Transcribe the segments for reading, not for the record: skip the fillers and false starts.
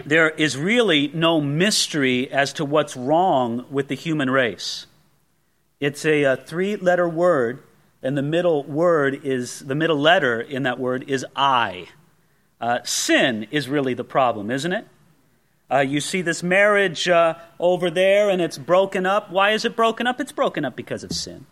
there is really no mystery as to what's wrong with the human race. It's a three-letter word, and the middle letter in that word is I. Sin is really the problem, isn't it? You see this marriage over there, and it's broken up. Why is it broken up? It's broken up because of sin.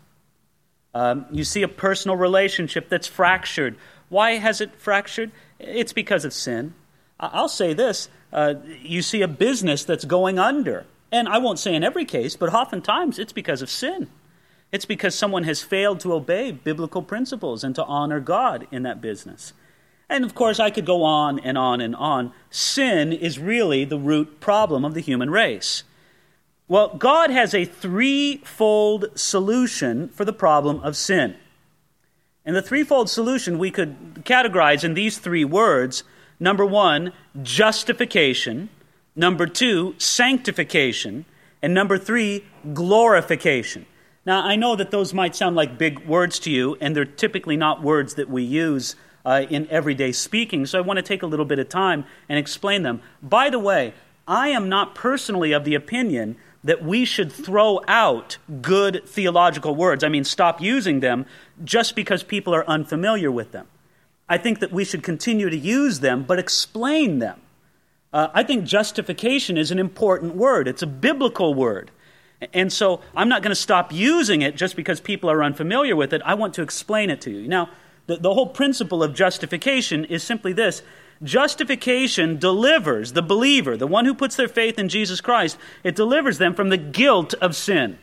You see a personal relationship that's fractured. Why has it fractured? It's because of sin. I'll say this. You see a business that's going under. And I won't say in every case, but oftentimes it's because of sin. It's because someone has failed to obey biblical principles and to honor God in that business. And of course, I could go on and on and on. Sin is really the root problem of the human race. Well, God has a threefold solution for the problem of sin. And the threefold solution we could categorize in these three words. Number one, justification. Number two, sanctification. And number three, glorification. Now, I know that those might sound like big words to you, and they're typically not words that we use in everyday speaking, so I want to take a little bit of time and explain them. By the way, I am not personally of the opinion that we should throw out good theological words. I mean, stop using them just because people are unfamiliar with them. I think that we should continue to use them, but explain them. I think justification is an important word. It's a biblical word. And so I'm not going to stop using it just because people are unfamiliar with it. I want to explain it to you. Now, the whole principle of justification is simply this. Justification delivers the believer, the one who puts their faith in Jesus Christ, it delivers them from the guilt of sin.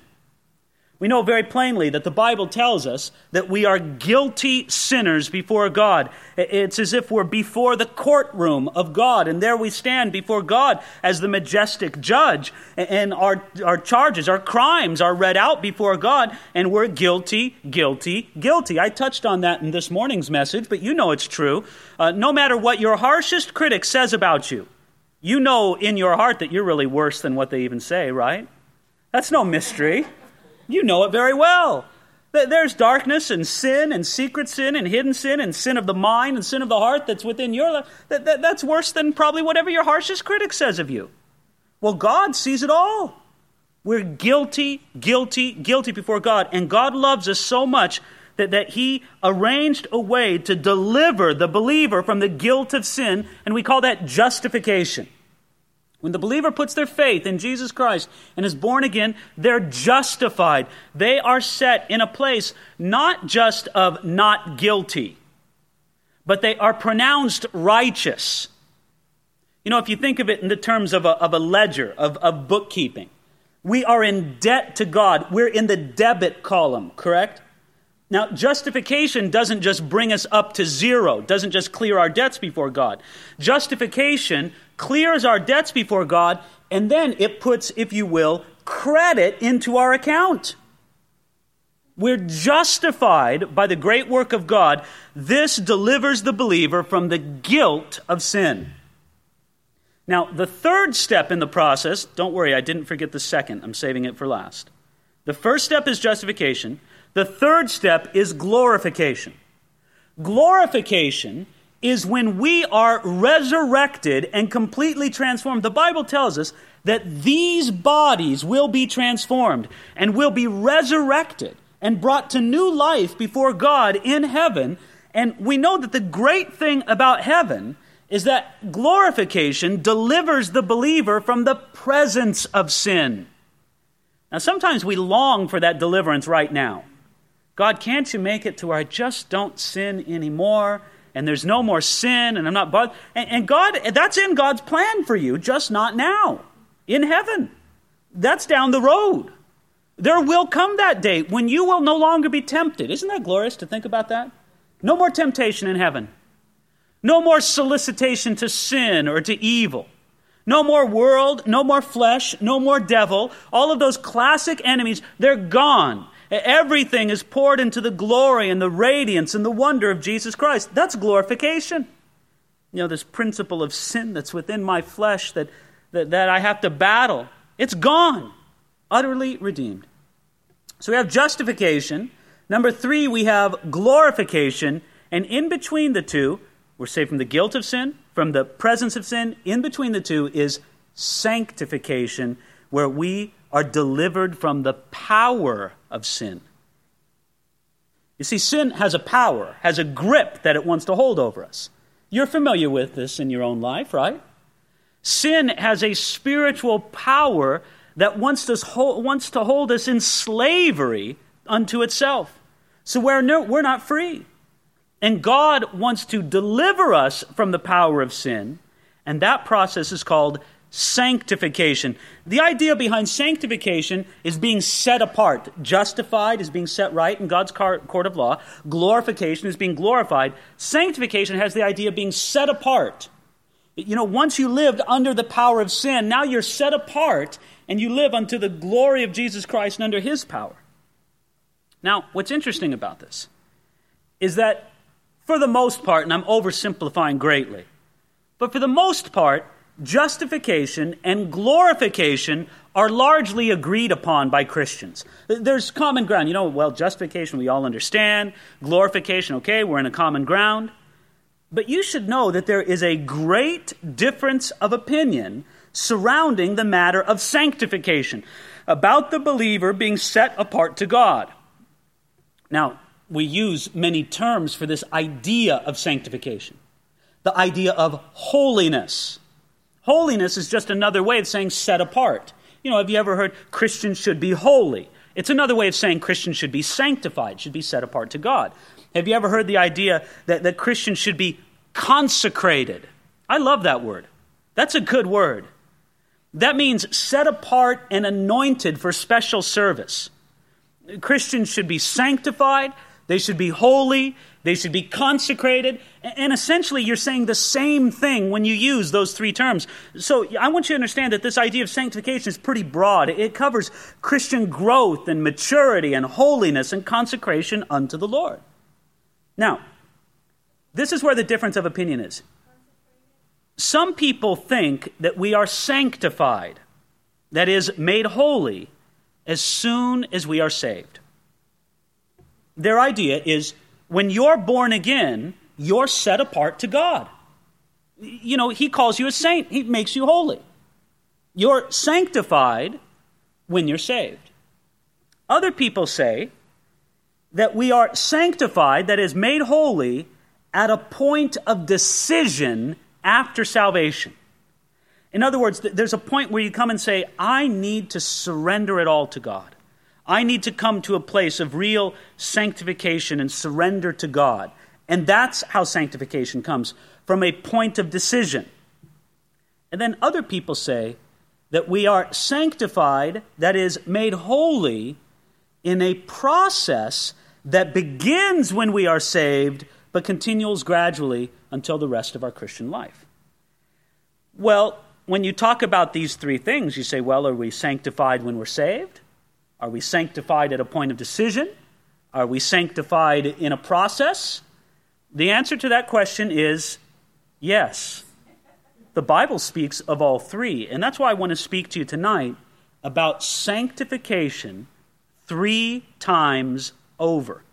We know very plainly that the Bible tells us that we are guilty sinners before God. It's as if we're before the courtroom of God, and there we stand before God as the majestic judge, and our charges, our crimes are read out before God, and we're guilty, guilty, guilty. I touched on that in this morning's message, but you know it's true. No matter what your harshest critic says about you, you know in your heart that you're really worse than what they even say, right? That's no mystery. You know it very well. There's darkness and sin and secret sin and hidden sin and sin of the mind and sin of the heart that's within your life. That's worse than probably whatever your harshest critic says of you. Well, God sees it all. We're guilty, guilty, guilty before God. And God loves us so much that He arranged a way to deliver the believer from the guilt of sin, and we call that justification. When the believer puts their faith in Jesus Christ and is born again, they're justified. They are set in a place not just of not guilty, but they are pronounced righteous. You know, if you think of it in the terms of a ledger, of bookkeeping, we are in debt to God. We're in the debit column, correct? Now, justification doesn't just bring us up to zero, doesn't just clear our debts before God. Justification clears our debts before God, and then it puts, if you will, credit into our account. We're justified by the great work of God. This delivers the believer from the guilt of sin. Now, the third step in the process, don't worry, I didn't forget the second. I'm saving it for last. The first step is justification. The third step is glorification. Glorification is when we are resurrected and completely transformed. The Bible tells us that these bodies will be transformed and will be resurrected and brought to new life before God in heaven. And we know that the great thing about heaven is that glorification delivers the believer from the presence of sin. Now, sometimes we long for that deliverance right now. God, can't you make it to where I just don't sin anymore, and there's no more sin, and I'm not bothered? And God, that's in God's plan for you, just not now, in heaven. That's down the road. There will come that day when you will no longer be tempted. Isn't that glorious to think about that? No more temptation in heaven. No more solicitation to sin or to evil. No more world, no more flesh, no more devil. All of those classic enemies, they're gone. Everything is poured into the glory and the radiance and the wonder of Jesus Christ. That's glorification. You know, this principle of sin that's within my flesh that I have to battle, it's gone. Utterly redeemed. So we have justification. Number 3, we have glorification. And in between the two, We're saved from the guilt of sin, from the presence of sin. In between the two is sanctification, where we are delivered from the power of sin. You see, sin has a power, has a grip that it wants to hold over us. You're familiar with this in your own life, right? Sin has a spiritual power that wants to hold us in slavery unto itself. So we're not free. And God wants to deliver us from the power of sin, and that process is called sanctification. The idea behind sanctification is being set apart. Justified is being set right in God's court of law. Glorification is being glorified. Sanctification has the idea of being set apart. You know, once you lived under the power of sin, now you're set apart and you live unto the glory of Jesus Christ and under his power. Now, what's interesting about this is that for the most part, and I'm oversimplifying greatly, but for the most part, justification and glorification are largely agreed upon by Christians. There's common ground. You know, well, justification we all understand. Glorification, okay, we're in a common ground. But you should know that there is a great difference of opinion surrounding the matter of sanctification, about the believer being set apart to God. Now, we use many terms for this idea of sanctification. The idea of holiness. Holiness is just another way of saying set apart. You know, have you ever heard Christians should be holy? It's another way of saying Christians should be sanctified, should be set apart to God. Have you ever heard the idea that Christians should be consecrated? I love that word. That's a good word. That means set apart and anointed for special service. Christians should be sanctified, they should be holy, they should be consecrated, and essentially you're saying the same thing when you use those three terms. So I want you to understand that this idea of sanctification is pretty broad. It covers Christian growth and maturity and holiness and consecration unto the Lord. Now, this is where the difference of opinion is. Some people think that we are sanctified, that is, made holy, as soon as we are saved. Their idea is when you're born again, you're set apart to God. You know, he calls you a saint. He makes you holy. You're sanctified when you're saved. Other people say that we are sanctified, that is, made holy, at a point of decision after salvation. In other words, there's a point where you come and say, I need to surrender it all to God. I need to come to a place of real sanctification and surrender to God. And that's how sanctification comes, from a point of decision. And then other people say that we are sanctified, that is, made holy, in a process that begins when we are saved, but continues gradually until the rest of our Christian life. Well, when you talk about these three things, you say, well, are we sanctified when we're saved? Are we sanctified at a point of decision? Are we sanctified in a process? The answer to that question is yes. The Bible speaks of all three, and that's why I want to speak to you tonight about sanctification 3 times over.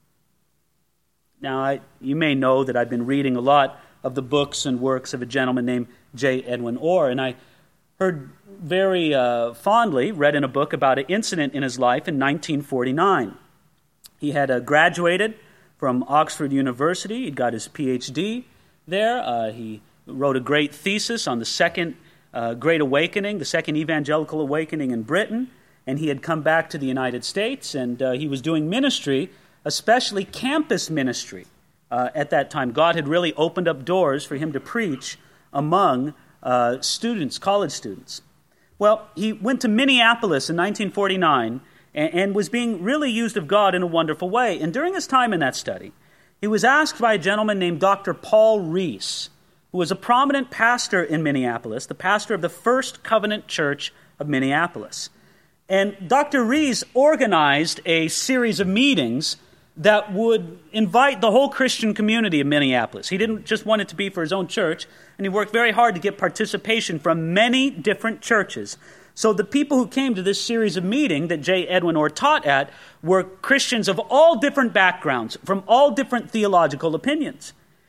Now, you may know that I've been reading a lot of the books and works of a gentleman named J. Edwin Orr, and I heard very fondly, read in a book about an incident in his life in 1949. He had graduated from Oxford University. He'd got his Ph.D. there. He wrote a great thesis on the second Great Awakening, the second evangelical awakening in Britain, and he had come back to the United States, and he was doing ministry, especially campus ministry. At that time, God had really opened up doors for him to preach among students, college students. Well, he went to Minneapolis in 1949 and was being really used of God in a wonderful way. And during his time in that study, he was asked by a gentleman named Dr. Paul Rees, who was a prominent pastor in Minneapolis, the pastor of the First Covenant Church of Minneapolis. And Dr. Rees organized a series of meetings that would invite the whole Christian community of Minneapolis. He didn't just want it to be for his own church, and he worked very hard to get participation from many different churches. So the people who came to this series of meeting that J. Edwin Orr taught at were Christians of all different backgrounds, from all different theological opinions.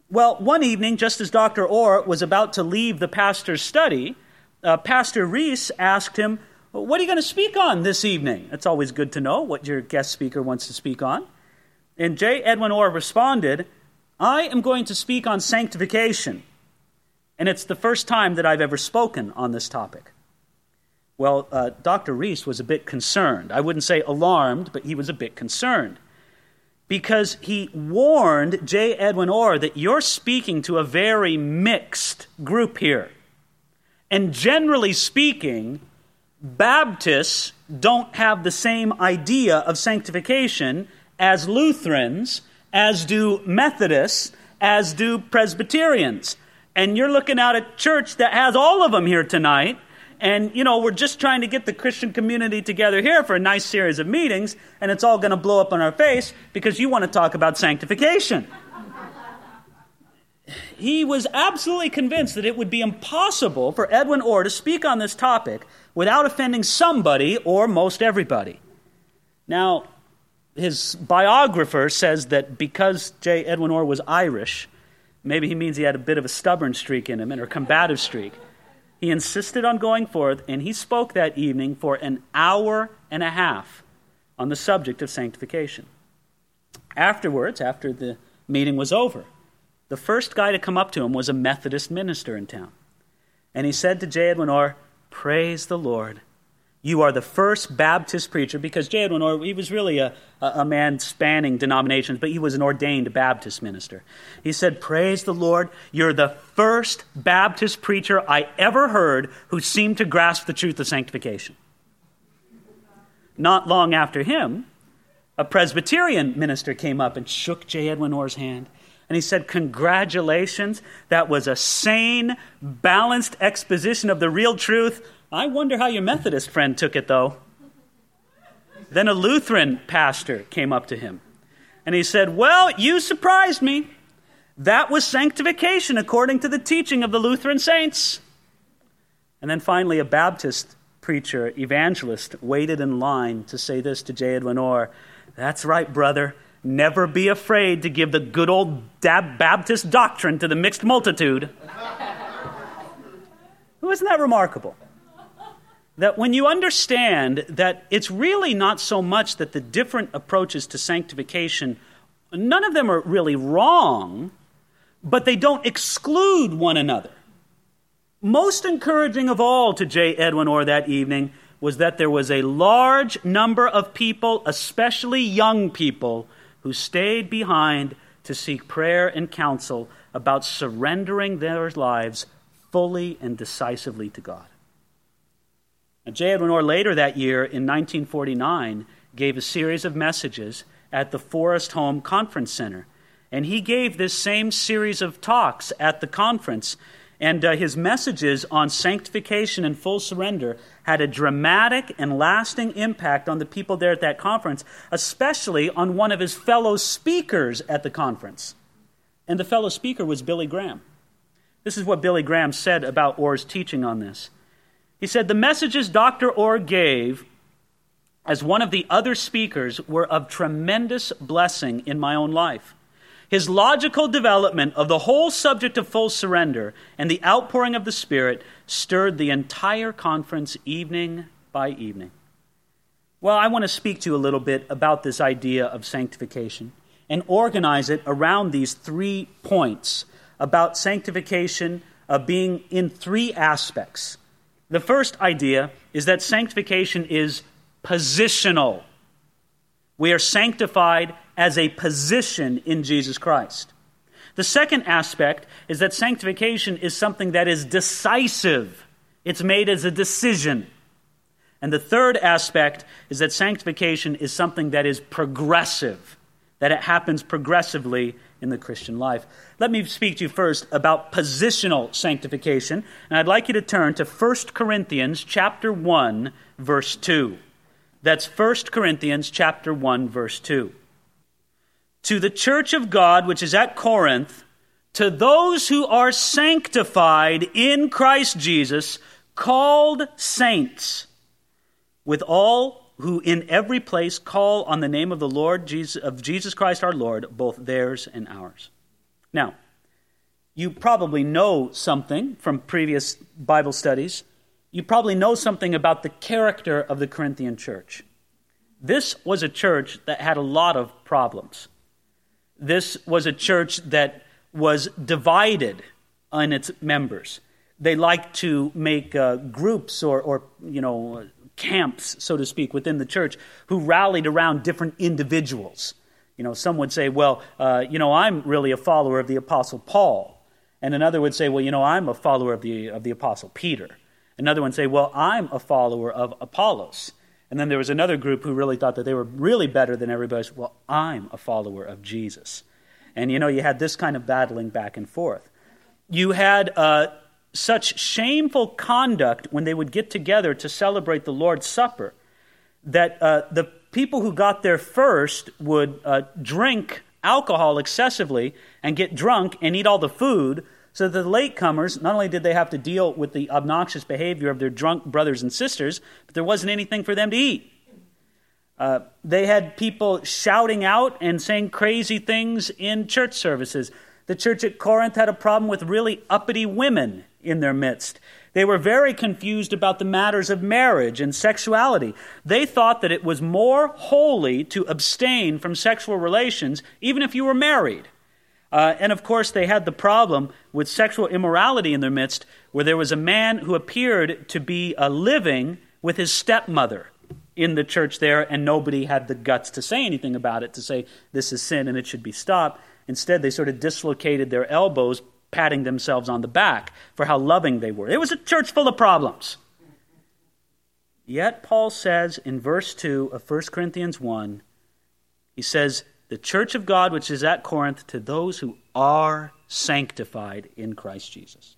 Well, one evening, just as Dr. Orr was about to leave the pastor's study, Pastor Reese asked him, "What are you going to speak on this evening?" It's always good to know what your guest speaker wants to speak on. And J. Edwin Orr responded, "I am going to speak on sanctification, and it's the first time that I've ever spoken on this topic." Well, Dr. Reese was a bit concerned. I wouldn't say alarmed, but he was a bit concerned, because he warned J. Edwin Orr that you're speaking to a very mixed group here. And generally speaking, Baptists don't have the same idea of sanctification as Lutherans, as do Methodists, as do Presbyterians. And you're looking at a church that has all of them here tonight. And, we're just trying to get the Christian community together here for a nice series of meetings, and it's all going to blow up in our face because you want to talk about sanctification. He was absolutely convinced that it would be impossible for Edwin Orr to speak on this topic without offending somebody or most everybody. Now, his biographer says that because J. Edwin Orr was Irish, maybe he means he had a bit of a stubborn streak in him, or a combative streak. He insisted on going forth, and he spoke that evening for an hour and a half on the subject of sanctification. Afterwards, after the meeting was over, the first guy to come up to him was a Methodist minister in town. And he said to J. Edwin Orr, "Praise the Lord. You are the first Baptist preacher," because J. Edwin Orr, he was really a man spanning denominations, but he was an ordained Baptist minister. He said, "Praise the Lord. You're the first Baptist preacher I ever heard who seemed to grasp the truth of sanctification." Not long after him, a Presbyterian minister came up and shook J. Edwin Orr's hand. And he said, "Congratulations. That was a sane, balanced exposition of the real truth. I wonder how your Methodist friend took it, though." Then a Lutheran pastor came up to him. And he said, "Well, you surprised me. That was sanctification according to the teaching of the Lutheran saints." And then finally a Baptist preacher, evangelist, waited in line to say this to J. Edwin Orr: "That's right, brother. Never be afraid to give the good old Baptist doctrine to the mixed multitude." Isn't that remarkable? That when you understand that it's really not so much that the different approaches to sanctification, none of them are really wrong, but they don't exclude one another. Most encouraging of all to J. Edwin Orr that evening was that there was a large number of people, especially young people, who stayed behind to seek prayer and counsel about surrendering their lives fully and decisively to God. Now, J. Edwin Orr later that year, in 1949, gave a series of messages at the Forest Home Conference Center. And he gave this same series of talks at the conference. And his messages on sanctification and full surrender had a dramatic and lasting impact on the people there at that conference, especially on one of his fellow speakers at the conference. And the fellow speaker was Billy Graham. This is what Billy Graham said about Orr's teaching on this. He said, "The messages Dr. Orr gave as one of the other speakers were of tremendous blessing in my own life. His logical development of the whole subject of full surrender and the outpouring of the Spirit stirred the entire conference evening by evening." Well, I want to speak to you a little bit about this idea of sanctification and organize it around these 3 points about sanctification being in 3 aspects. The first idea is that sanctification is positional. We are sanctified as a position in Jesus Christ. The second aspect is that sanctification is something that is decisive. It's made as a decision. And the third aspect is that sanctification is something that is progressive, that it happens progressively in the Christian life. Let me speak to you first about positional sanctification, and I'd like you to turn to 1 Corinthians chapter 1, verse 2. That's 1 Corinthians chapter 1, verse 2. "To the church of God which is at Corinth, to those who are sanctified in Christ Jesus, called saints, with all who in every place call on the name of the Lord Jesus, of Jesus Christ our Lord, both theirs and ours." Now, you probably know something from previous Bible studies. You probably know something about the character of the Corinthian church. This was a church that had a lot of problems. This was a church that was divided in its members. They liked to make groups or camps, so to speak, within the church who rallied around different individuals. Some would say, well, I'm really a follower of the Apostle Paul. And another would say, well, I'm a follower of the Apostle Peter. Another one would say, well, I'm a follower of Apollos. And then there was another group who really thought that they were really better than everybody else. Well, I'm a follower of Jesus. And you had this kind of battling back and forth. You had such shameful conduct when they would get together to celebrate the Lord's Supper that the people who got there first would drink alcohol excessively and get drunk and eat all the food, so that the latecomers, not only did they have to deal with the obnoxious behavior of their drunk brothers and sisters, but there wasn't anything for them to eat. They had people shouting out and saying crazy things in church services. The church at Corinth had a problem with really uppity women in their midst. They were very confused about the matters of marriage and sexuality. They thought that it was more holy to abstain from sexual relations, even if you were married. And of course, they had the problem with sexual immorality in their midst, where there was a man who appeared to be living with his stepmother in the church there, and nobody had the guts to say anything about it, to say this is sin and it should be stopped. Instead, they sort of dislocated their elbows, patting themselves on the back for how loving they were. It was a church full of problems. Yet Paul says in verse 2 of 1 Corinthians 1, he says, the church of God which is at Corinth, to those who are sanctified in Christ Jesus.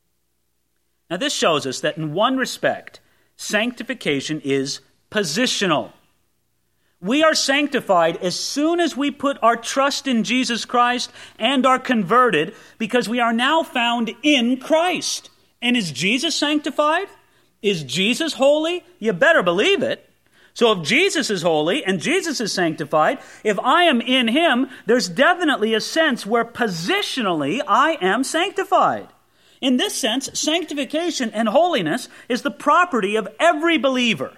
Now this shows us that in one respect, sanctification is positional. We are sanctified as soon as we put our trust in Jesus Christ and are converted, because we are now found in Christ. And is Jesus sanctified? Is Jesus holy? You better believe it. So if Jesus is holy and Jesus is sanctified, if I am in him, there's definitely a sense where positionally I am sanctified. In this sense, sanctification and holiness is the property of every believer.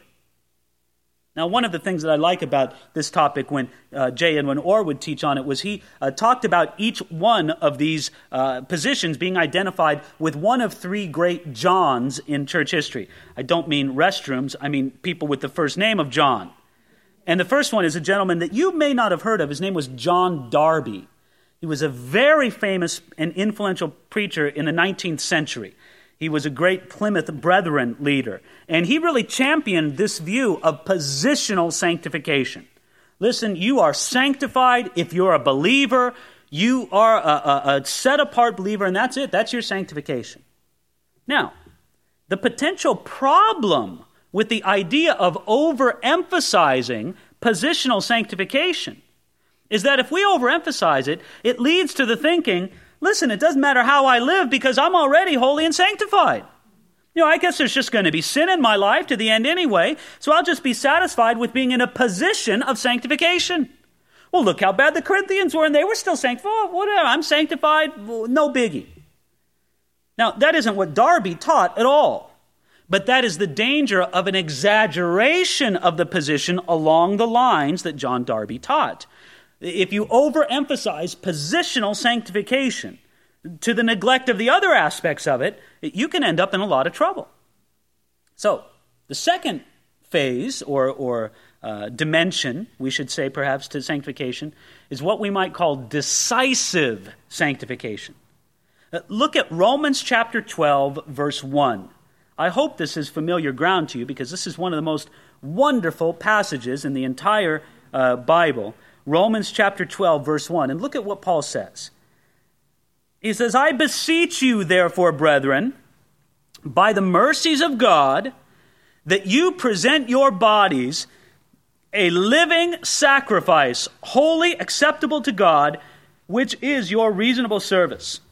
Now, one of the things that I like about this topic when J. Edwin Orr would teach on it was he talked about each one of these positions being identified with one of three great Johns in church history. I don't mean restrooms, I mean people with the first name of John. And the first one is a gentleman that you may not have heard of. His name was John Darby. He was a very famous and influential preacher in the 19th century. He was a great Plymouth Brethren leader. And he really championed this view of positional sanctification. Listen, you are sanctified if you're a believer. You are a set-apart believer, and that's it. That's your sanctification. Now, the potential problem with the idea of overemphasizing positional sanctification is that if we overemphasize it, it leads to the thinking, listen, it doesn't matter how I live because I'm already holy and sanctified. I guess there's just going to be sin in my life to the end anyway, so I'll just be satisfied with being in a position of sanctification. Well, look how bad the Corinthians were, and they were still sanctified. Oh, whatever, I'm sanctified, no biggie. Now, that isn't what Darby taught at all, but that is the danger of an exaggeration of the position along the lines that John Darby taught. If you overemphasize positional sanctification to the neglect of the other aspects of it, you can end up in a lot of trouble. So, the second phase or dimension, we should say perhaps, to sanctification is what we might call decisive sanctification. Look at Romans chapter 12, verse 1. I hope this is familiar ground to you because this is one of the most wonderful passages in the entire Bible. Romans chapter 12, verse 1. And look at what Paul says. He says, I beseech you, therefore, brethren, by the mercies of God, that you present your bodies a living sacrifice, wholly acceptable to God, which is your reasonable service.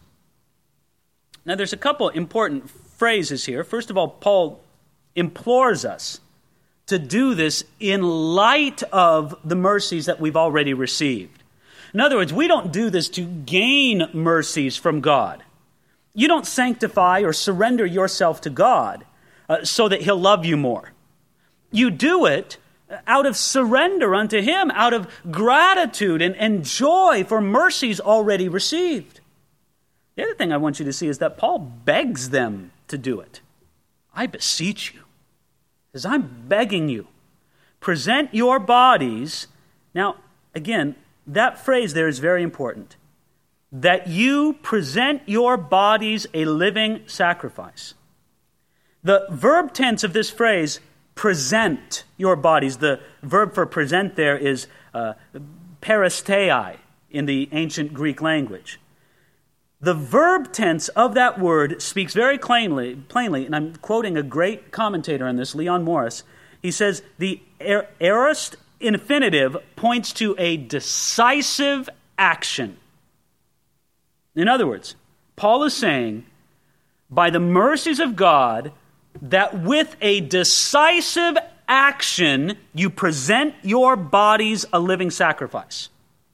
Now, there's a couple important phrases here. First of all, Paul implores us to do this in light of the mercies that we've already received. In other words, we don't do this to gain mercies from God. You don't sanctify or surrender yourself to God so that he'll love you more. You do it out of surrender unto him, out of gratitude and joy for mercies already received. The other thing I want you to see is that Paul begs them to do it. I beseech you, as I'm begging you, present your bodies. Now, again, that phrase there is very important. That you present your bodies a living sacrifice. The verb tense of this phrase, present your bodies, the verb for present there is peristei in the ancient Greek language. The verb tense of that word speaks very plainly, and I'm quoting a great commentator on this, Leon Morris. He says, the aorist infinitive points to a decisive action. In other words, Paul is saying, by the mercies of God, that with a decisive action, you present your bodies a living sacrifice.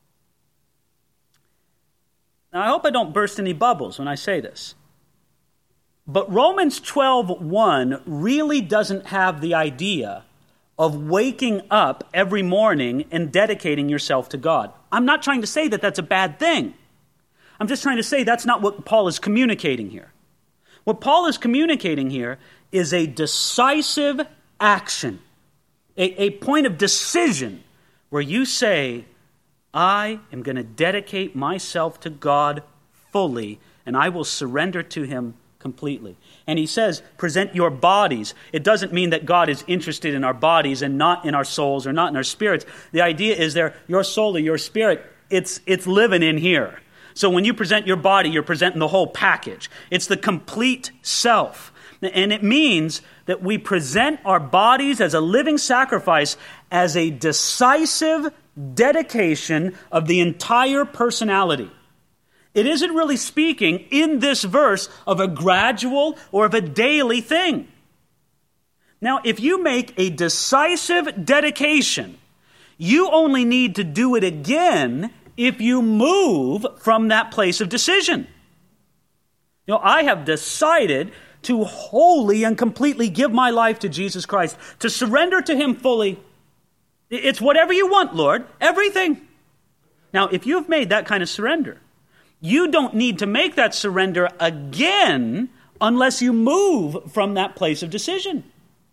Now, I hope I don't burst any bubbles when I say this. But Romans 12:1 really doesn't have the idea of waking up every morning and dedicating yourself to God. I'm not trying to say that that's a bad thing. I'm just trying to say that's not what Paul is communicating here. What Paul is communicating here is a decisive action, a point of decision where you say, I am going to dedicate myself to God fully, and I will surrender to him completely. And he says, present your bodies. It doesn't mean that God is interested in our bodies and not in our souls or not in our spirits. The idea is there, your soul or your spirit, it's living in here. So when you present your body, you're presenting the whole package. It's the complete self. And it means that we present our bodies as a living sacrifice, as a decisive dedication of the entire personality. It isn't really speaking in this verse of a gradual or of a daily thing. Now, if you make a decisive dedication, you only need to do it again if you move from that place of decision. I have decided to wholly and completely give my life to Jesus Christ, to surrender to him fully. It's whatever you want, Lord, everything. Now, if you've made that kind of surrender, you don't need to make that surrender again unless you move from that place of decision.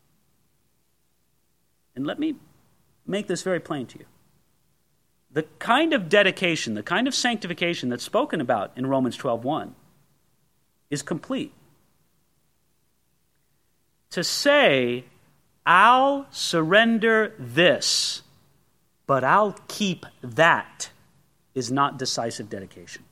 And let me make this very plain to you. The kind of dedication, the kind of sanctification that's spoken about in Romans 12:1 is complete. To say, I'll surrender this, but I'll keep that, is not decisive dedication.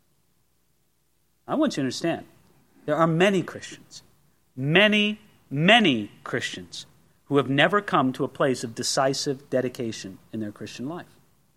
I want you to understand, there are many Christians, many Christians who have never come to a place of decisive dedication in their Christian life.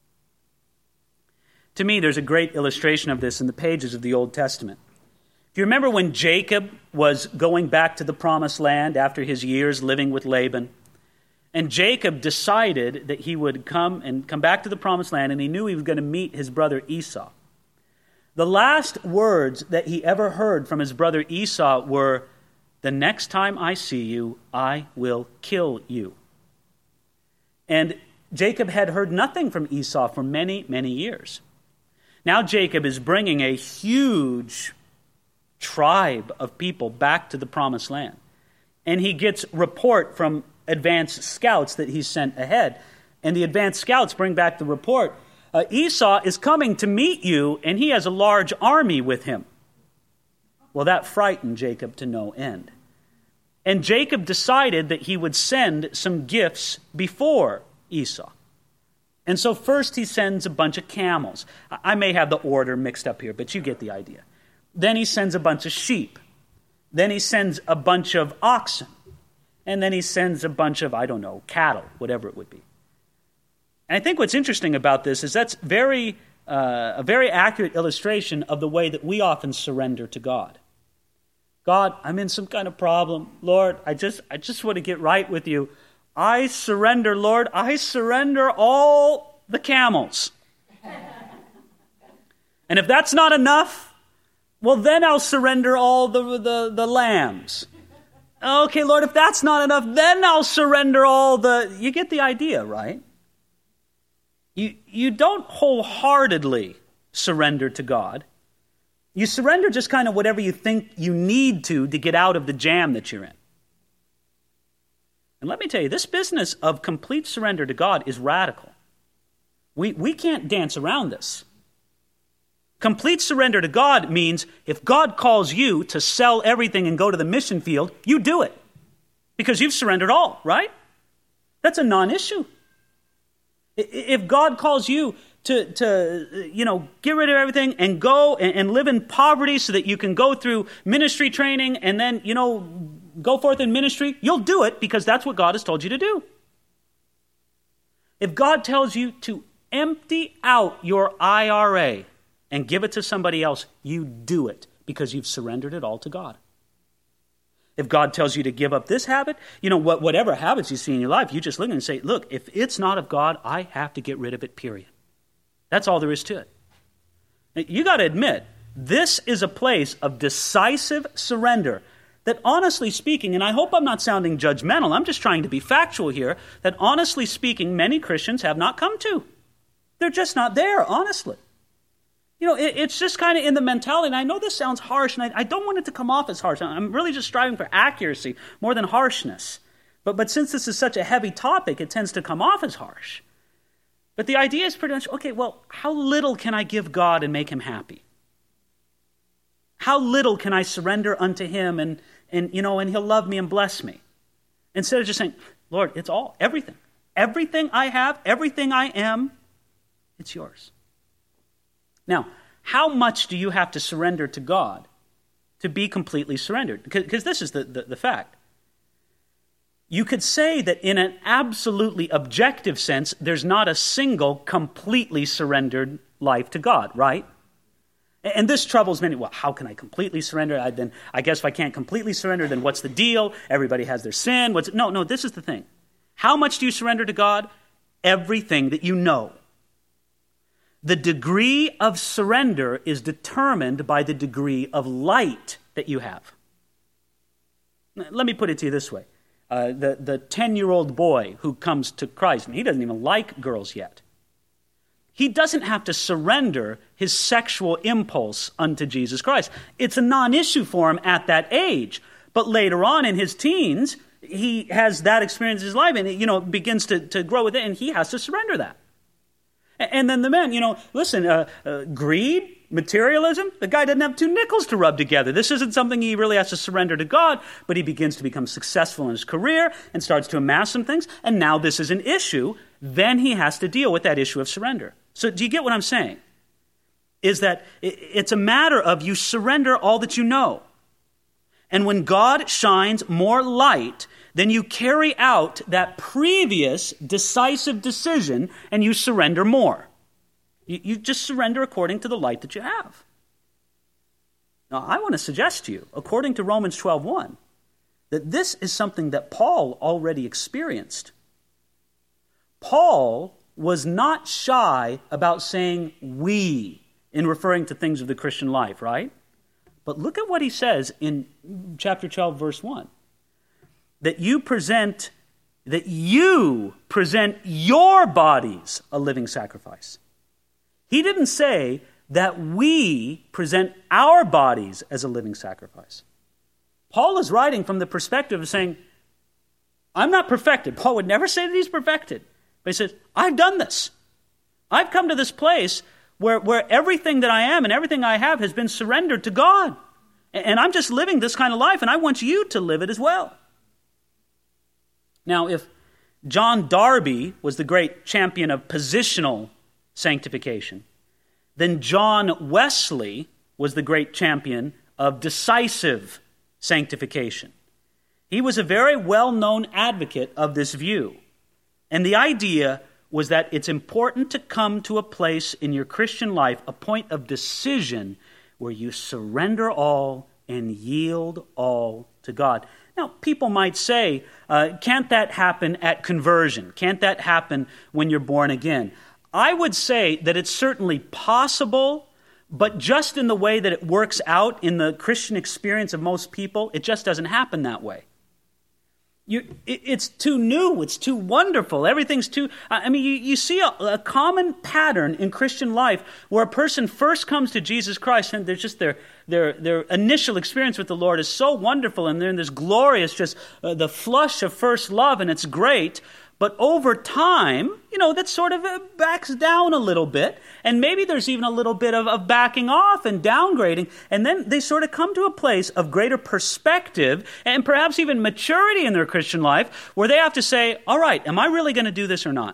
To me, there's a great illustration of this in the pages of the Old Testament. Do you remember when Jacob was going back to the promised land after his years living with Laban? And Jacob decided that he would come back to the promised land, and he knew he was going to meet his brother Esau. The last words that he ever heard from his brother Esau were, the next time I see you, I will kill you. And Jacob had heard nothing from Esau for many years. Now Jacob is bringing a huge tribe of people back to the promised land. And he gets report from advanced scouts that he sent ahead. And the advanced scouts bring back the report, Esau is coming to meet you, and he has a large army with him. Well, that frightened Jacob to no end. And Jacob decided that he would send some gifts before Esau. And so first he sends a bunch of camels. I may have the order mixed up here, but you get the idea. Then he sends a bunch of sheep. Then he sends a bunch of oxen. And then he sends a bunch of, cattle, whatever it would be. And I think what's interesting about this is that's a very accurate illustration of the way that we often surrender to God. God, I'm in some kind of problem. Lord, I just want to get right with you. I surrender, Lord. I surrender all the camels. And if that's not enough, Well, then I'll surrender all the lambs. Okay, Lord, if that's not enough, then I'll surrender all the... You get the idea, right? You don't wholeheartedly surrender to God. You surrender just kind of whatever you think you need to get out of the jam that you're in. And let me tell you, this business of complete surrender to God is radical. We can't dance around this. Complete surrender to God means if God calls you to sell everything and go to the mission field, you do it. Because you've surrendered all, right? That's a non-issue. If God calls you to get rid of everything and go and live in poverty so that you can go through ministry training and then, go forth in ministry, you'll do it because that's what God has told you to do. If God tells you to empty out your IRA and give it to somebody else, you do it because you've surrendered it all to God. If God tells you to give up this habit, whatever habits you see in your life, you just look and say, look, if it's not of God, I have to get rid of it, period. That's all there is to it. You got to admit, this is a place of decisive surrender that honestly speaking, and I hope I'm not sounding judgmental, I'm just trying to be factual here, that honestly speaking, many Christians have not come to. They're just not there, honestly. It's just kind of in the mentality, and I know this sounds harsh, and I don't want it to come off as harsh. I'm really just striving for accuracy more than harshness. But since this is such a heavy topic, it tends to come off as harsh. But the idea is pretty much, okay, well, how little can I give God and make him happy? How little can I surrender unto him and he'll love me and bless me? Instead of just saying, Lord, it's all, everything. Everything I have, everything I am, it's yours. Now, how much do you have to surrender to God to be completely surrendered? Because this is the fact. You could say that in an absolutely objective sense, there's not a single completely surrendered life to God, right? And this troubles many. Well, how can I completely surrender? I guess if I can't completely surrender, then what's the deal? Everybody has their sin. No, this is the thing. How much do you surrender to God? Everything that you know. The degree of surrender is determined by the degree of light that you have. Let me put it to you this way. The 10-year-old boy who comes to Christ, and he doesn't even like girls yet. He doesn't have to surrender his sexual impulse unto Jesus Christ. It's a non-issue for him at that age. But later on in his teens, he has that experience in his life, and it begins to grow with it, and he has to surrender that. And then the men, listen, greed, materialism, the guy doesn't have 2 nickels to rub together. This isn't something he really has to surrender to God, but he begins to become successful in his career and starts to amass some things, and now this is an issue. Then he has to deal with that issue of surrender. So do you get what I'm saying? Is that it's a matter of you surrender all that you know. And when God shines more light, then you carry out that previous decisive decision and you surrender more. You just surrender according to the light that you have. Now, I want to suggest to you, according to Romans 12:1, that this is something that Paul already experienced. Paul was not shy about saying we in referring to things of the Christian life, right? But look at what he says in chapter 12, verse 1. That you present your bodies a living sacrifice. He didn't say that we present our bodies as a living sacrifice. Paul is writing from the perspective of saying, I'm not perfected. Paul would never say that he's perfected. But he says, I've done this. I've come to this place where everything that I am and everything I have has been surrendered to God. And I'm just living this kind of life, and I want you to live it as well. Now, if John Darby was the great champion of positional sanctification, then John Wesley was the great champion of decisive sanctification. He was a very well-known advocate of this view. And the idea was that it's important to come to a place in your Christian life, a point of decision where you surrender all and yield all to God. Now, people might say, can't that happen at conversion? Can't that happen when you're born again? I would say that it's certainly possible, But just in the way that it works out in the Christian experience of most people, it just doesn't happen that way. It's too new. It's too wonderful. Everything's too... you see a common pattern in Christian life where a person first comes to Jesus Christ and there's just their initial experience with the Lord is so wonderful and they're in this glorious, just the flush of first love, and it's great. But over time, that sort of backs down a little bit. And maybe there's even a little bit of backing off and downgrading. And then they sort of come to a place of greater perspective and perhaps even maturity in their Christian life where they have to say, all right, am I really going to do this or not?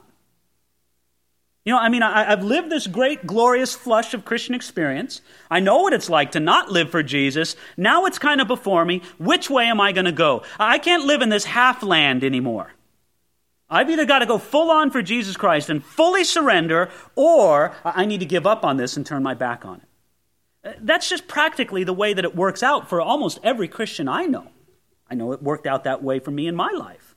I've lived this great, glorious flush of Christian experience. I know what it's like to not live for Jesus. Now it's kind of before me. Which way am I going to go? I can't live in this half land anymore. I've either got to go full on for Jesus Christ and fully surrender, or I need to give up on this and turn my back on it. That's just practically the way that it works out for almost every Christian I know. I know it worked out that way for me in my life.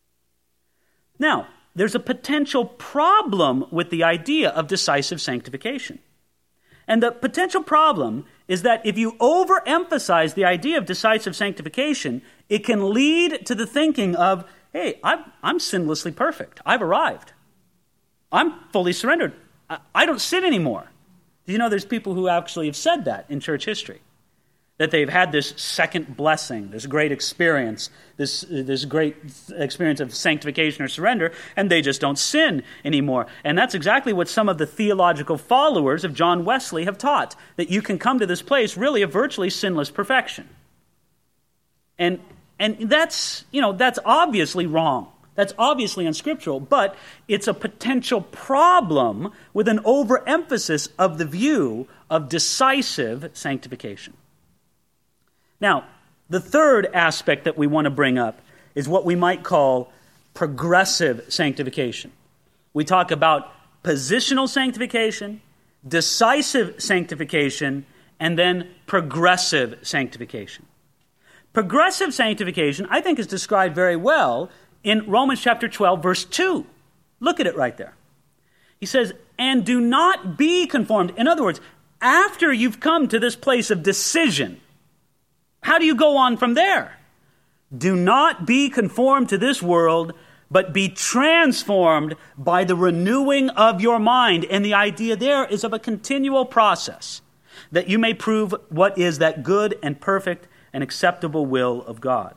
Now, there's a potential problem with the idea of decisive sanctification. And the potential problem is that if you overemphasize the idea of decisive sanctification, it can lead to the thinking of, hey, I'm sinlessly perfect. I've arrived. I'm fully surrendered. I don't sin anymore. Do you know there's people who actually have said that in church history? That they've had this second blessing, this great experience, this great experience of sanctification or surrender, and they just don't sin anymore. And that's exactly what some of the theological followers of John Wesley have taught, that you can come to this place really of virtually sinless perfection. And that's obviously wrong. That's obviously unscriptural, but it's a potential problem with an overemphasis of the view of decisive sanctification. Now, the third aspect that we want to bring up is what we might call progressive sanctification. We talk about positional sanctification, decisive sanctification, and then progressive sanctification. Progressive sanctification, I think, is described very well in Romans chapter 12, verse 2. Look at it right there. He says, and do not be conformed. In other words, after you've come to this place of decision, how do you go on from there? Do not be conformed to this world, but be transformed by the renewing of your mind. And the idea there is of a continual process, that you may prove what is that good and perfect and acceptable will of God.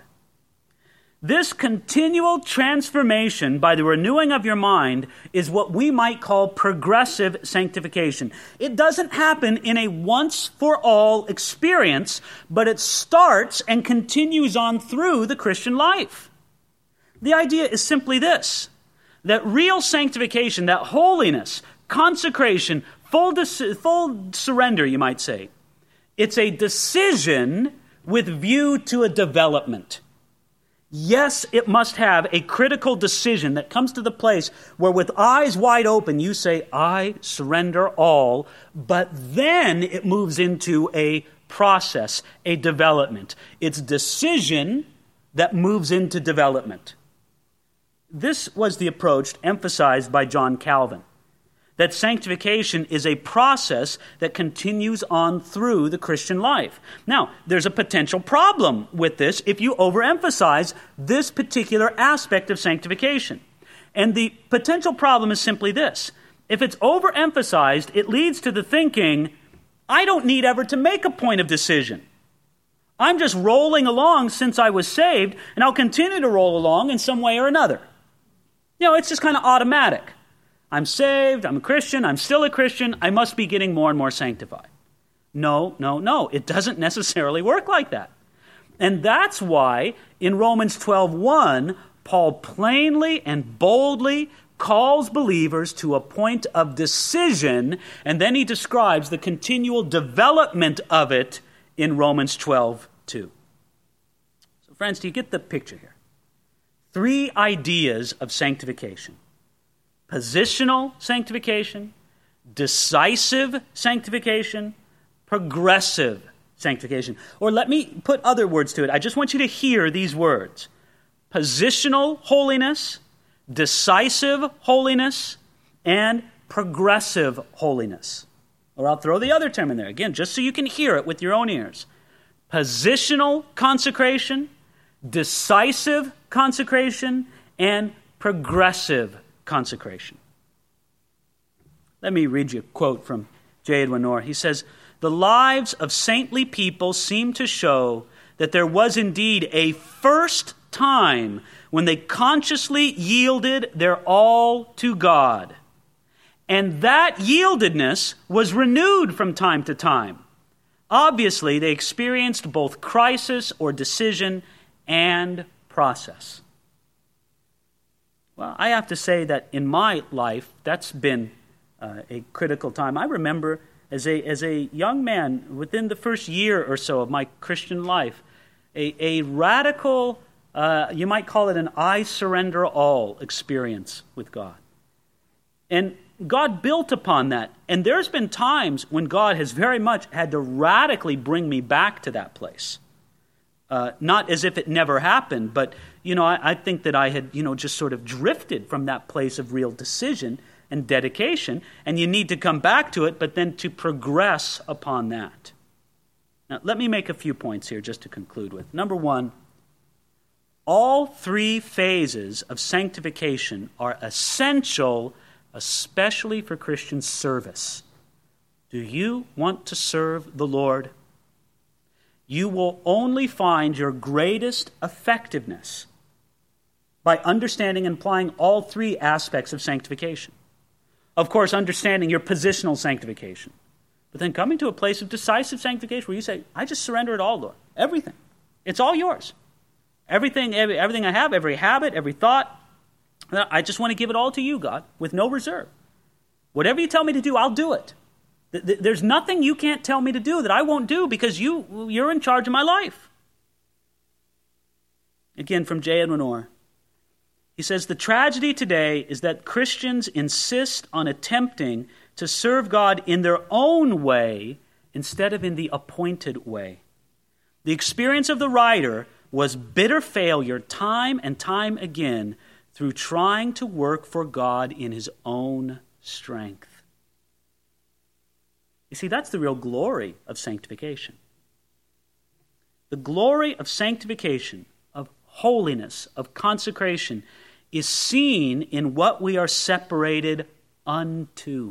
This continual transformation by the renewing of your mind is what we might call progressive sanctification. It doesn't happen in a once-for-all experience, but it starts and continues on through the Christian life. The idea is simply this, that real sanctification, that holiness, consecration, full surrender, you might say, it's a decision with view to a development. Yes, it must have a critical decision that comes to the place where with eyes wide open you say, I surrender all, but then it moves into a process, a development. It's decision that moves into development. This was the approach emphasized by John Calvin, that sanctification is a process that continues on through the Christian life. Now, there's a potential problem with this if you overemphasize this particular aspect of sanctification. And the potential problem is simply this. If it's overemphasized, it leads to the thinking, I don't need ever to make a point of decision. I'm just rolling along since I was saved, and I'll continue to roll along in some way or another. It's just kind of automatic. I'm saved, I'm a Christian, I'm still a Christian, I must be getting more and more sanctified. No. It doesn't necessarily work like that. And that's why in Romans 12:1, Paul plainly and boldly calls believers to a point of decision, and then he describes the continual development of it in Romans 12:2. So friends, do you get the picture here? 3 ideas of sanctification. Positional sanctification, decisive sanctification, progressive sanctification. Or let me put other words to it. I just want you to hear these words. Positional holiness, decisive holiness, and progressive holiness. Or I'll throw the other term in there, again, just so you can hear it with your own ears. Positional consecration, decisive consecration, and progressive consecration. Let me read you a quote from J. Edwin Orr. He says, "The lives of saintly people seem to show that there was indeed a first time when they consciously yielded their all to God. And that yieldedness was renewed from time to time. Obviously, they experienced both crisis or decision and process." Well, I have to say that in my life, that's been a critical time. I remember as a young man, within the first year or so of my Christian life, a radical, you might call it an I surrender all experience with God. And God built upon that. And there's been times when God has very much had to radically bring me back to that place. Not as if it never happened, but, I think that I had, just sort of drifted from that place of real decision and dedication, and you need to come back to it, but then to progress upon that. Now, let me make a few points here just to conclude with. Number one, all three phases of sanctification are essential, especially for Christian service. Do you want to serve the Lord? You will only find your greatest effectiveness by understanding and applying all three aspects of sanctification. Of course, understanding your positional sanctification, but then coming to a place of decisive sanctification where you say, I just surrender it all, Lord. Everything. It's all yours. Everything I have, every habit, every thought, I just want to give it all to you, God, with no reserve. Whatever you tell me to do, I'll do it. There's nothing you can't tell me to do that I won't do because you're in charge of my life. Again, from J. Edwin Orr. He says, the tragedy today is that Christians insist on attempting to serve God in their own way instead of in the appointed way. The experience of the writer was bitter failure time and time again through trying to work for God in his own strength. You see, that's the real glory of sanctification. The glory of sanctification, of holiness, of consecration, is seen in what we are separated unto.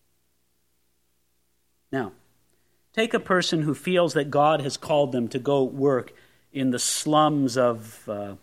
Now, take a person who feels that God has called them to go work in the slums of,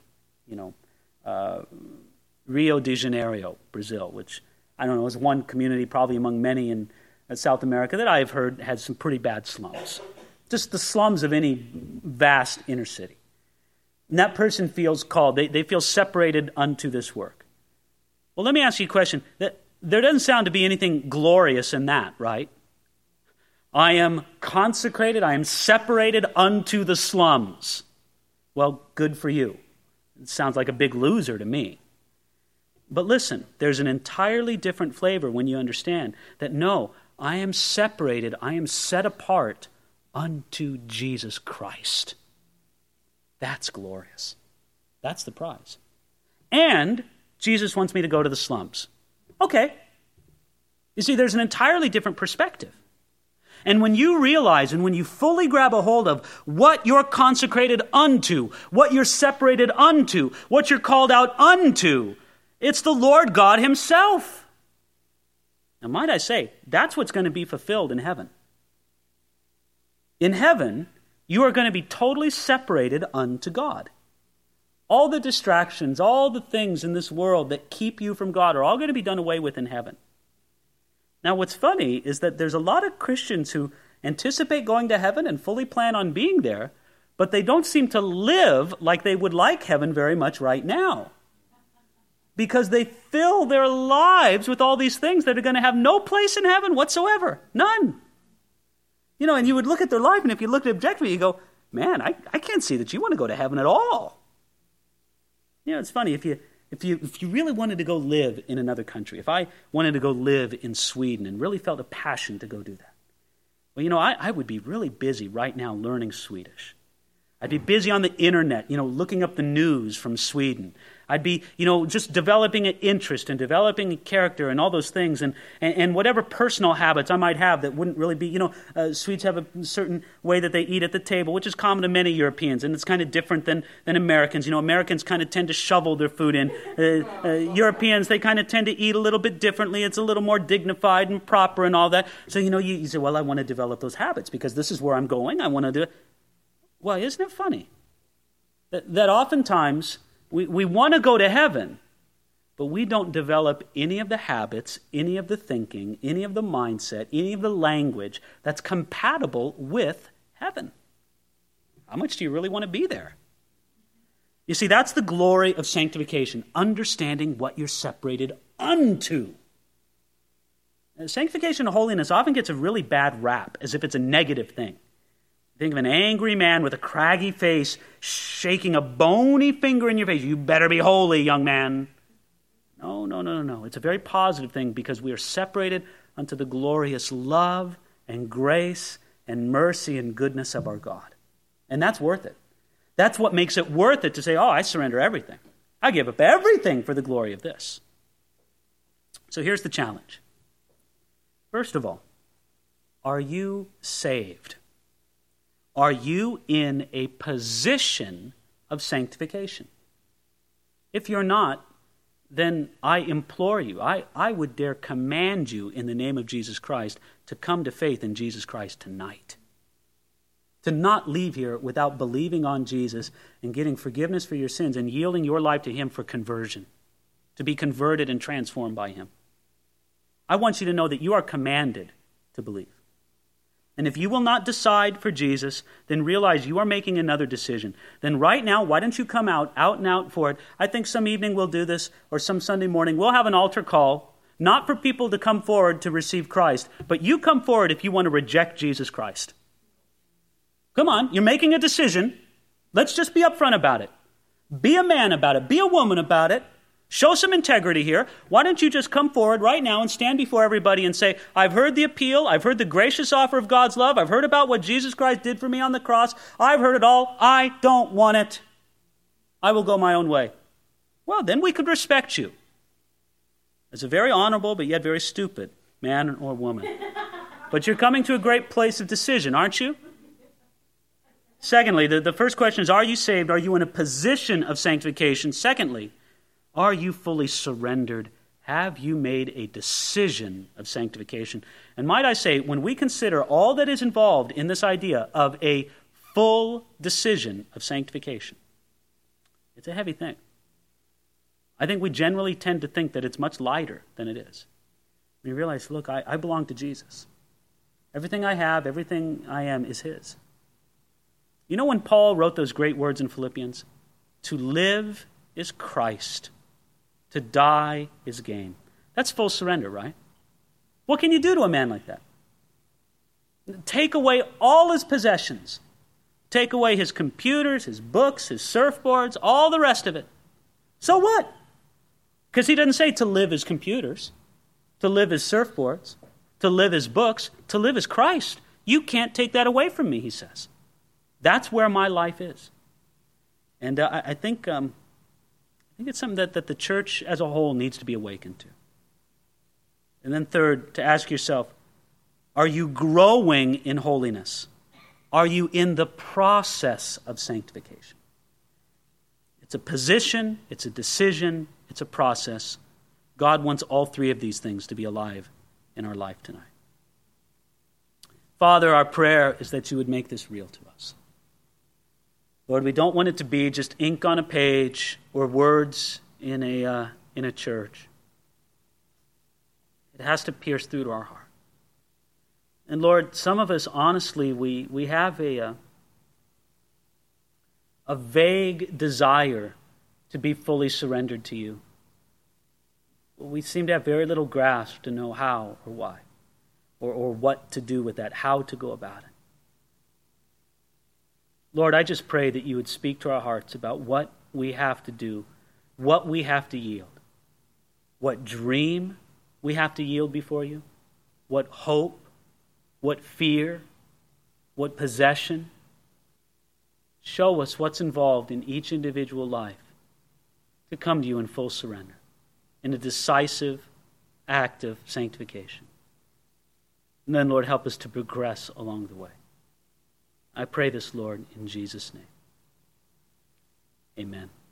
Rio de Janeiro, Brazil, which, I don't know, is one community probably among many in South America that I've heard has some pretty bad slums. Just the slums of any vast inner city. And that person feels called. They feel separated unto this work. Well, let me ask you a question. There doesn't sound to be anything glorious in that, right? I am consecrated. I am separated unto the slums. Well, good for you. It sounds like a big loser to me. But listen, there's an entirely different flavor when you understand that no, I am separated, I am set apart unto Jesus Christ. That's glorious. That's the prize. And Jesus wants me to go to the slums. Okay. You see, there's an entirely different perspective. And when you realize and when you fully grab a hold of what you're consecrated unto, what you're separated unto, what you're called out unto, it's the Lord God himself. Now, might I say, that's what's going to be fulfilled in heaven. In heaven, you are going to be totally separated unto God. All the distractions, all the things in this world that keep you from God are all going to be done away with in heaven. Now, what's funny is that there's a lot of Christians who anticipate going to heaven and fully plan on being there, but they don't seem to live like they would like heaven very much right now. Because they fill their lives with all these things that are going to have no place in heaven whatsoever. None. And you would look at their life, and if you looked objectively, you go, man, I can't see that you want to go to heaven at all. It's funny, if you really wanted to go live in another country, if I wanted to go live in Sweden and really felt a passion to go do that, well, I would be really busy right now learning Swedish. I'd be busy on the internet, looking up the news from Sweden. I'd be, just developing an interest and developing a character and all those things. And whatever personal habits I might have that wouldn't really be, Swedes have a certain way that they eat at the table, which is common to many Europeans. And it's kind of different than Americans. Americans kind of tend to shovel their food in. Europeans, they kind of tend to eat a little bit differently. It's a little more dignified and proper and all that. So, you say, well, I want to develop those habits because this is where I'm going. I want to do it. Well, isn't it funny that oftentimes we want to go to heaven, but we don't develop any of the habits, any of the thinking, any of the mindset, any of the language that's compatible with heaven? How much do you really want to be there? You see, that's the glory of sanctification, understanding what you're separated unto. Sanctification and holiness often gets a really bad rap, as if it's a negative thing. Think of an angry man with a craggy face shaking a bony finger in your face. You better be holy, young man. No. It's a very positive thing because we are separated unto the glorious love and grace and mercy and goodness of our God. And that's worth it. That's what makes it worth it to say, I surrender everything. I give up everything for the glory of this. So here's the challenge. First of all, are you saved? Are you in a position of sanctification? If you're not, then I implore you, I would dare command you in the name of Jesus Christ to come to faith in Jesus Christ tonight. To not leave here without believing on Jesus and getting forgiveness for your sins and yielding your life to Him for conversion, to be converted and transformed by Him. I want you to know that you are commanded to believe. And if you will not decide for Jesus, then realize you are making another decision. Then right now, why don't you come out and out for it? I think some evening we'll do this, or some Sunday morning. We'll have an altar call, not for people to come forward to receive Christ, but you come forward if you want to reject Jesus Christ. Come on, you're making a decision. Let's just be upfront about it. Be a man about it. Be a woman about it. Show some integrity here. Why don't you just come forward right now and stand before everybody and say, I've heard the appeal. I've heard the gracious offer of God's love. I've heard about what Jesus Christ did for me on the cross. I've heard it all. I don't want it. I will go my own way. Well, then we could respect you as a very honorable but yet very stupid man or woman. But you're coming to a great place of decision, aren't you? Secondly, the first question is, are you saved? Are you in a position of sanctification? Secondly, are you fully surrendered? Have you made a decision of sanctification? And might I say, when we consider all that is involved in this idea of a full decision of sanctification, it's a heavy thing. I think we generally tend to think that it's much lighter than it is. When you realize, look, I belong to Jesus. Everything I have, everything I am is His. You know when Paul wrote those great words in Philippians? To live is Christ. To die is gain. That's full surrender, right? What can you do to a man like that? Take away all his possessions. Take away his computers, his books, his surfboards, all the rest of it. So what? Because he doesn't say to live as computers, to live as surfboards, to live as books, to live as Christ. You can't take that away from me, he says. That's where my life is. And I think it's something that the church as a whole needs to be awakened to. And then third, to ask yourself, are you growing in holiness? Are you in the process of sanctification? It's a position, it's a decision, it's a process. God wants all three of these things to be alive in our life tonight. Father, our prayer is that you would make this real to us. Lord, we don't want it to be just ink on a page or words in a church. It has to pierce through to our heart. And Lord, some of us, honestly, we have a vague desire to be fully surrendered to you. We seem to have very little grasp to know how or why, or what to do with that, how to go about it. Lord, I just pray that you would speak to our hearts about what we have to do, what we have to yield, what dream we have to yield before you, what hope, what fear, what possession. Show us what's involved in each individual life to come to you in full surrender, in a decisive act of sanctification. And then, Lord, help us to progress along the way. I pray this, Lord, in Jesus' name. Amen.